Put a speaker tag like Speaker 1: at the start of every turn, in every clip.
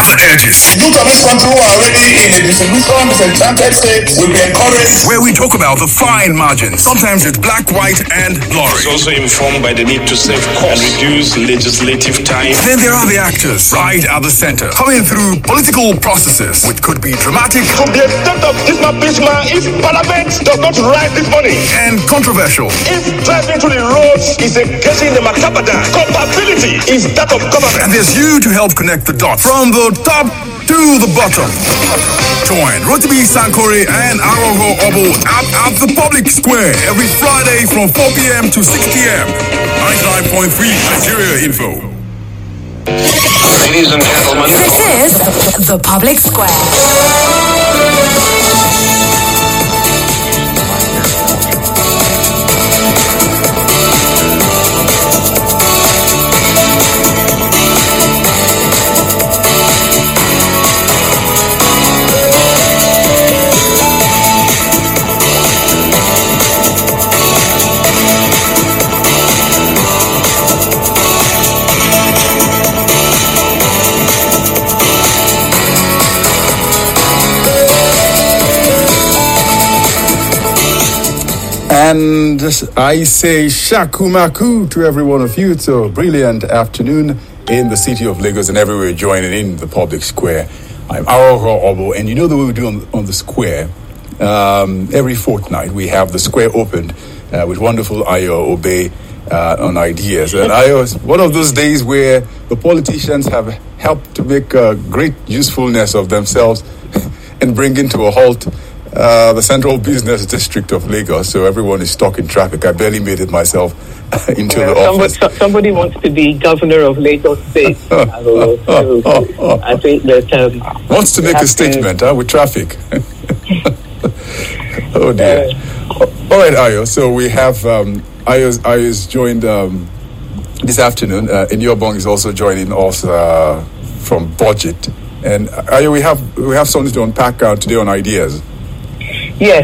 Speaker 1: and edges.
Speaker 2: Youth of this country who are already in a disenchanted state will be encouraged.
Speaker 1: Where we talk about the fine margins. Sometimes it's black, white, and blurry.
Speaker 3: It's also informed by the need to save costs and reduce legislative time.
Speaker 1: Then there are the actors, right at the center, coming through political processes, which could be dramatic.
Speaker 4: To the extent of Bismarck, if Parliament does not rise this morning,
Speaker 1: and controversial.
Speaker 4: If driving to the roads is a getting the Macabada, compatibility is that of government.
Speaker 1: And there's you to help connect the dots from the top to the bottom. Join Rotimi Sankore and Arogo Obo at the Public Square every Friday from 4 p.m. to 6 p.m. 99.3 Nigeria Info.
Speaker 3: Ladies and gentlemen,
Speaker 5: this is the Public Square.
Speaker 6: And I say shakumaku to every one of you. It's a brilliant afternoon in the city of Lagos and everywhere joining in the Public Square. I'm Arogo Obo, and you know the way we do on the square. Every fortnight we have the square opened with wonderful Ayo Obey on ideas. And Ayo is one of those days where the politicians have helped to make a great usefulness of themselves and bring into a halt the central business district of Lagos, so everyone is stuck in traffic. I barely made it myself into the office.
Speaker 7: Somebody wants to be governor of Lagos State. I think that
Speaker 6: wants to make a statement with traffic. Oh dear. All right, Ayo. So we have Ayo's joined this afternoon. Inyobong is also joining us from budget. And Ayo, we have something to unpack today on ideas.
Speaker 7: Yes,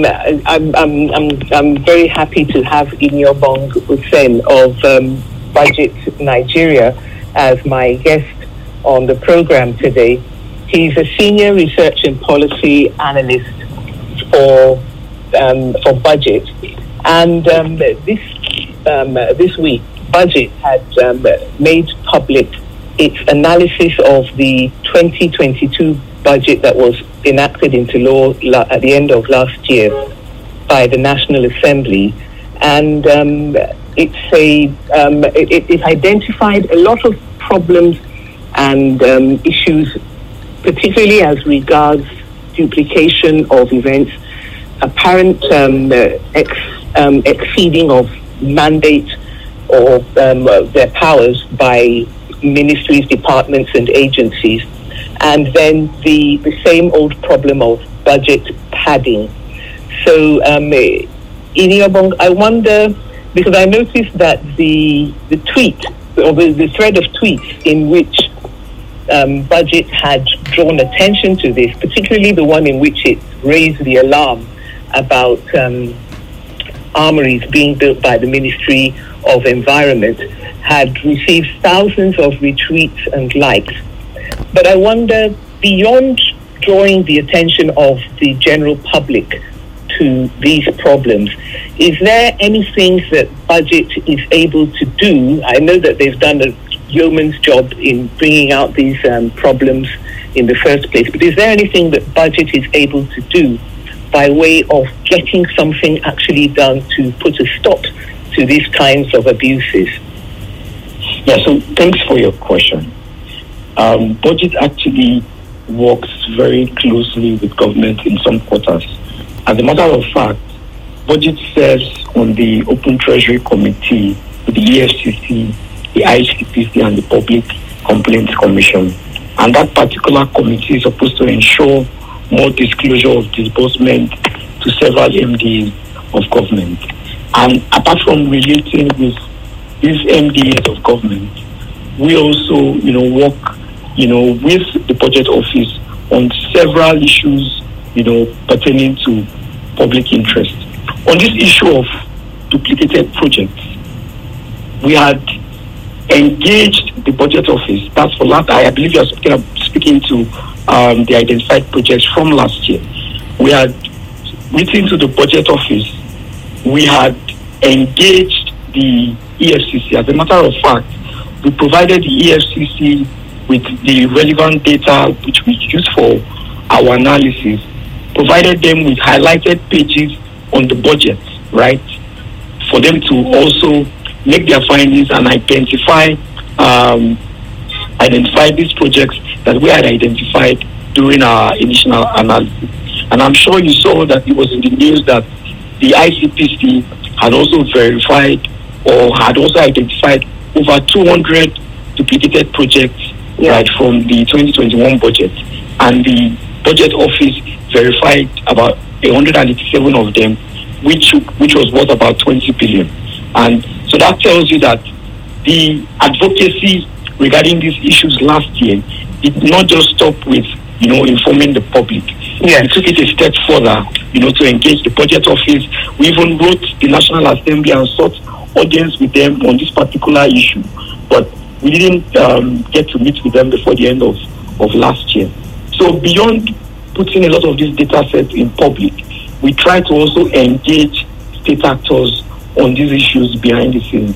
Speaker 7: I'm very happy to have Inyobong Hussein of Budget Nigeria as my guest on the program today. He's a senior research and policy analyst for Budget, and this week Budget had made public its analysis of the 2022 budget that was enacted into law at the end of last year by the National Assembly, and it identified a lot of problems and issues, particularly as regards duplication of events, apparent exceeding of mandate or their powers by ministries, departments, and agencies. And then the same old problem of budget padding. So, Inyobong, I wonder, because I noticed that the tweet, or the thread of tweets in which Budget had drawn attention to this, particularly the one in which it raised the alarm about armories being built by the Ministry of Environment, had received thousands of retweets and likes. But I wonder, beyond drawing the attention of the general public to these problems, is there anything that Budget is able to do? I know that they've done a yeoman's job in bringing out these problems in the first place, but is there anything that Budget is able to do by way of getting something actually done to put a stop to these kinds of abuses?
Speaker 8: Yeah, so thanks for your question. Budget actually works very closely with government in some quarters. As a matter of fact, Budget serves on the Open Treasury Committee with the EFCC, the ICPC, and the Public Complaints Commission. And that particular committee is supposed to ensure more disclosure of disbursement to several MDAs of government. And apart from relating with these MDAs of government, we also, work, with the Budget Office on several issues, pertaining to public interest. On this issue of duplicated projects, we had engaged the Budget Office. That's for last. I believe you are speaking to the identified projects from last year. We had written to the budget office. We had engaged the EFCC. As a matter of fact, we provided the EFCC with the relevant data which we use for our analysis, provided them with highlighted pages on the budget, right, for them to also make their findings and identify these projects that we had identified during our initial analysis. And I'm sure you saw that it was in the news that the ICPC had also verified or had also identified over 200 duplicated projects, right, from the 2021 budget. And the budget office verified about 187 of them, which was worth about 20 billion. And so that tells you that the advocacy regarding these issues last year did not just stop with, informing the public. We took it a step further, to engage the budget office. We even wrote the National Assembly and sought audience with them on this particular issue. But we didn't get to meet with them before the end of last year. So beyond putting a lot of these data sets in public, we try to also engage state actors on these issues behind the scenes.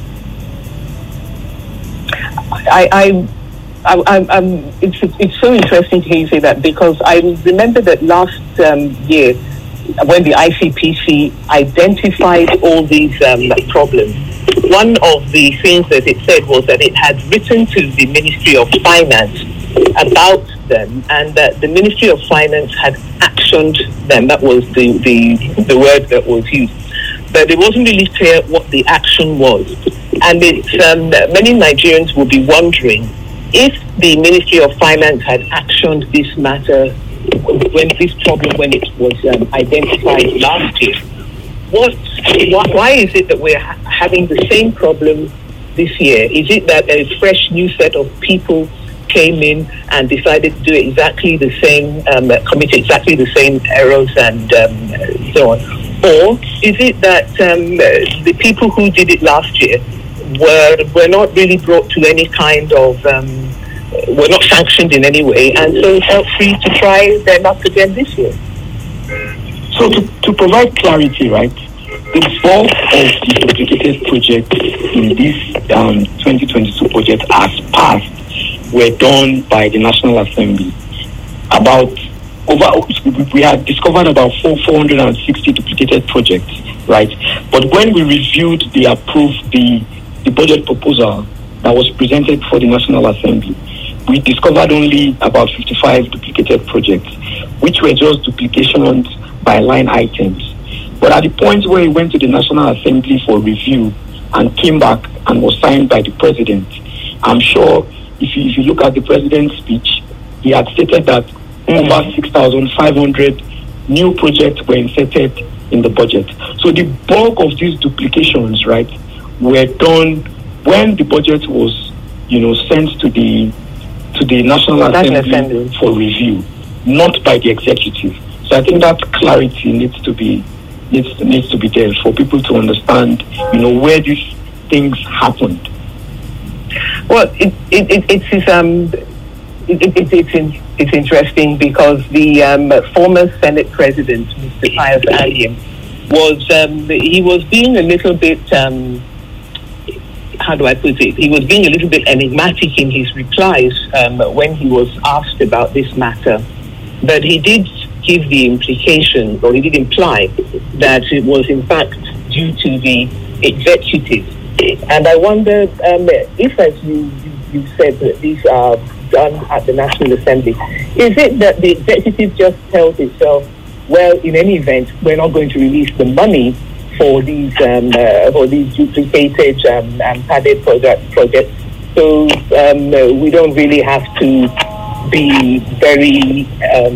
Speaker 7: It's so interesting to hear you say that, because I remember that last year when the ICPC identified all these problems, one of the things that it said was that it had written to the Ministry of Finance about them, and that the Ministry of Finance had actioned them. That was the word that was used. But it wasn't really clear what the action was. And it's, many Nigerians will be wondering, if the Ministry of Finance had actioned this matter when it was identified last year, why is it that we're having the same problem this year? Is it that a fresh new set of people came in and decided to do exactly the same, commit exactly the same errors and so on? Or is it that the people who did it last year were not really brought to any kind of, were not sanctioned in any way, and so felt free to try their luck again this year?
Speaker 8: So to provide clarity, right, the bulk of the duplicated projects in this 2022 budget as passed were done by the National Assembly. We had discovered about 460 duplicated projects, right? But when we reviewed the budget proposal that was presented for the National Assembly, we discovered only about 55 duplicated projects, which were just duplications by line items. But at the point where it went to the National Assembly for review and came back and was signed by the President, I'm sure if you look at the President's speech, he had stated that over 6,500 new projects were inserted in the budget. So the bulk of these duplications, right, were done when the budget was, sent to the National Assembly for review, not by the executive. So I think that clarity needs to be there for people to understand, where these things happened.
Speaker 7: Well, it's interesting because the former Senate President, Mr. Pius Aliem, was being a little bit, how do I put it? He was being a little bit enigmatic in his replies when he was asked about this matter. But he did give the implication, or he did imply, that it was in fact due to the executive. And I wonder if, as you said, that these are done at the National Assembly, is it that the executive just tells itself, well, in any event, we're not going to release the money for these duplicated and padded projects, so we don't really have to be very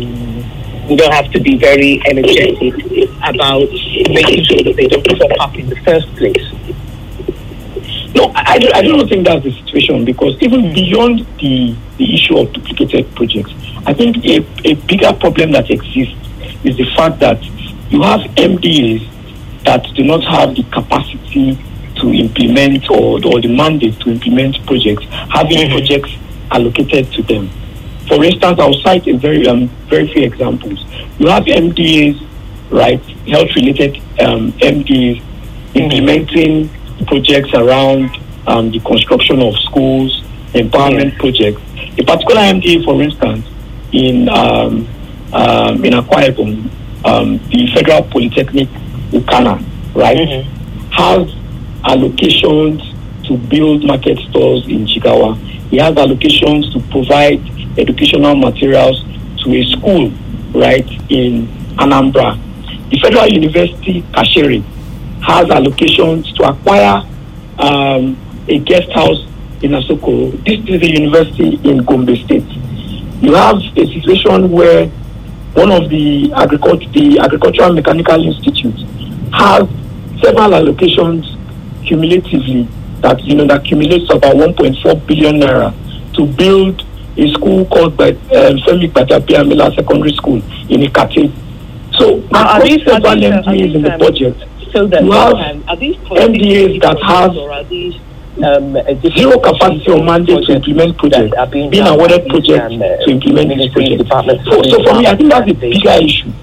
Speaker 7: energetic about making sure that they don't pop up in the first place.
Speaker 8: No, I don't think that's the situation, because even beyond the issue of duplicated projects, I think a bigger problem that exists is the fact that you have MDAs that do not have the capacity to implement or the mandate to implement projects, having projects allocated to them. For instance, I'll cite a very few examples. You have MDAs, right, health-related MDAs implementing projects around the construction of schools, empowerment projects. A particular MDA, for instance, in Akwa Ibom, the Federal Polytechnic Ukana, right, has allocations to build market stores in Jigawa. He has allocations to provide educational materials to a school, right, in Anambra. The Federal University Kashere has allocations to acquire a guest house in Asokoro. This is a university in Gombe State. You have a situation where one of the Agricultural Mechanical Institutes has several allocations cumulatively that accumulates about 1.4 billion naira to build a school called Femi Gbadabiamila Secondary School in Ikate. So are these MDAs in the budget?
Speaker 7: So that
Speaker 8: you have
Speaker 7: MDAs
Speaker 8: that have zero capacity or mandate to implement projects, being awarded projects to implement these projects. So for me, I think that's a bigger issue.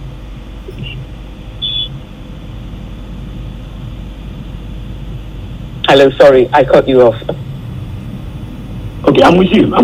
Speaker 7: Hello, sorry, I cut you off.
Speaker 8: Okay, I'm with you.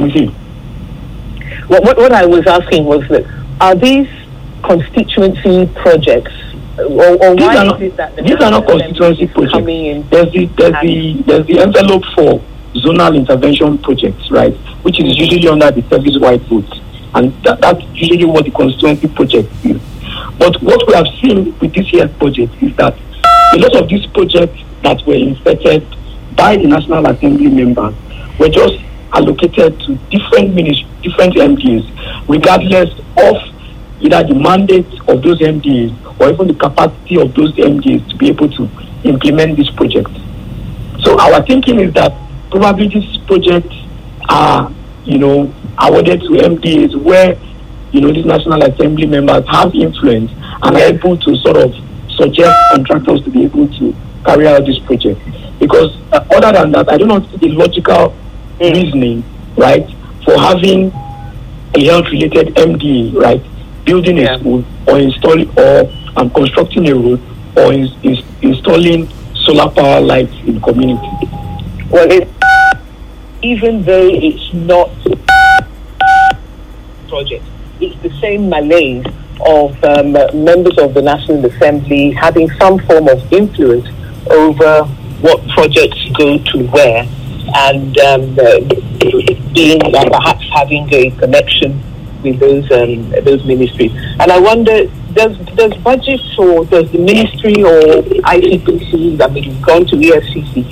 Speaker 7: What I was asking was that are these constituency projects, or why is it that
Speaker 8: these are not constituency projects? There's the envelope for zonal intervention projects, right, which is usually under the service-wide vote, and that's usually what the constituency project is. But what we have seen with this year's budget is that a lot of these projects that were inspected by the National Assembly members were just allocated to different MDAs, regardless of either the mandate of those MDAs or even the capacity of those MDAs to be able to implement this project. So our thinking is that probably these projects are, awarded to MDAs where, these National Assembly members have influence and are able to sort of suggest contractors to be able to carry out this project. Because other than that, I do not see the logical reasoning, right, for having a health-related MDA, right, building a school or installing or constructing a road or installing solar power lights in community.
Speaker 7: Well, even though it's not a project, it's the same malaise of members of the National Assembly having some form of influence over what projects go to where, and being perhaps having a connection with those ministries. And I wonder, does budget or does the ministry or ICPC, you've gone to EFCC,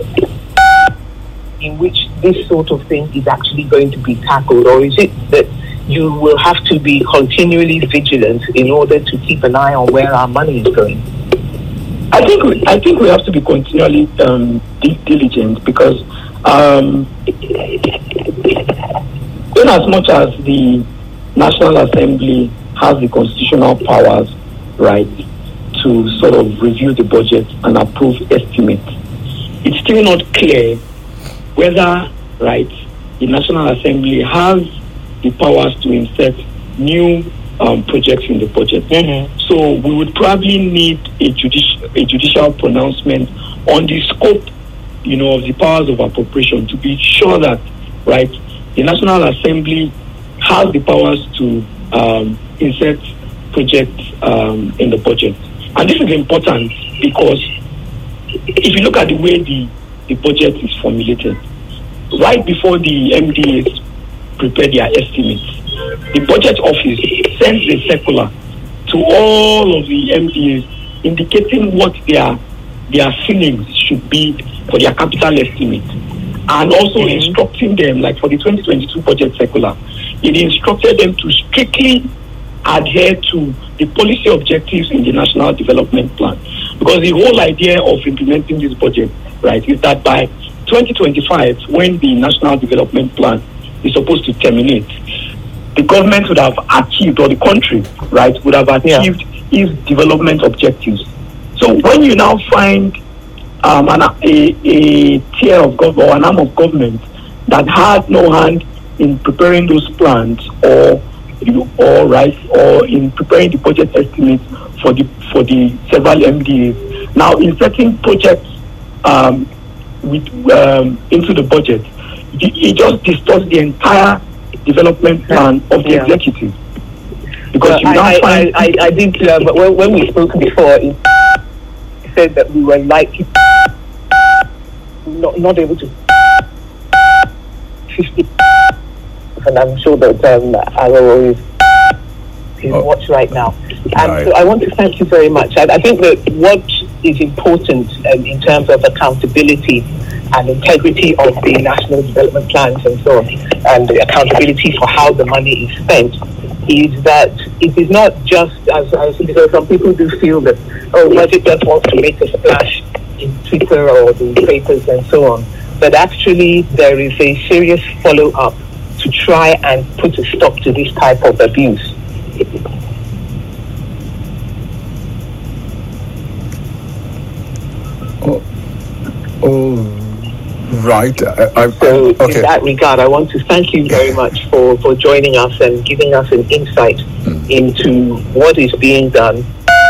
Speaker 7: in which this sort of thing is actually going to be tackled, or is it that you will have to be continually vigilant in order to keep an eye on where our money is going?
Speaker 8: I think we have to be continually diligent, because in as much as the National Assembly has the constitutional powers, right, to sort of review the budget and approve estimates, it's still not clear whether, right, the National Assembly has the powers to insert new projects in the budget. So we would probably need a judicial pronouncement on the scope, of the powers of appropriation, to be sure that, right, the National Assembly has the powers to insert projects in the budget. And this is important because if you look at the way the budget is formulated, right before the MDAs prepare their estimates, the budget office sends a circular to all of the MDAs indicating what their ceilings should be for their capital estimate, and also instructing them, like for the 2022 budget circular, it instructed them to strictly adhere to the policy objectives in the National Development Plan. Because the whole idea of implementing this budget, right, is that by 2025, when the National Development Plan is supposed to terminate, the government would have achieved, or the country, right, would have achieved its development objectives. So when you now find a tier of government or an arm of government that had no hand in preparing those plans or in preparing the budget estimates for the several MDAs. Now, inserting projects into the budget, it just distorts the entire development plan of the executive. Because
Speaker 7: I did, but when we spoke before, it said that we were likely not able to 50, and I'm sure that Aro is watch right now. And so I want to thank you very much. I think that what is important in terms of accountability and integrity of the national development plans and so on, and the accountability for how the money is spent, is that it is not just because some people do feel that budget just wants to make a splash in Twitter or the papers and so on, but actually there is a serious follow-up to try and put a stop to this type of abuse.
Speaker 6: Right.
Speaker 7: So in that regard, I want to thank you very much for joining us and giving us an insight into what is being done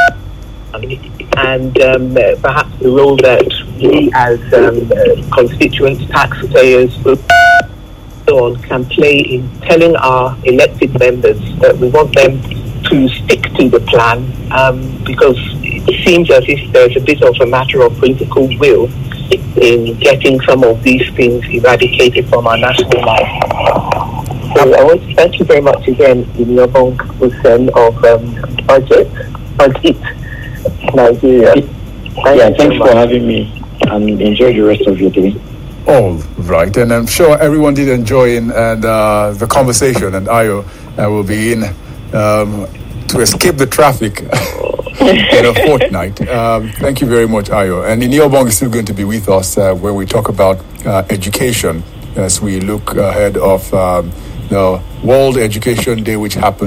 Speaker 7: and perhaps the role that we as constituents, taxpayers, so on, can play in telling our elected members that we want them to stick to the plan, because it seems as if there's a bit of a matter of political will in getting some of these things eradicated from our national life. So I want to thank you very much again, Iniobong Hussein of Budget Nigeria.
Speaker 8: Thanks for having me, and enjoy the rest of your day.
Speaker 6: All right, and I'm sure everyone did enjoy the conversation, and Ayo will be in to escape the traffic in a fortnight. Thank you very much, Ayo. And Iniobong is still going to be with us where we talk about education as we look ahead of the World Education Day, which happens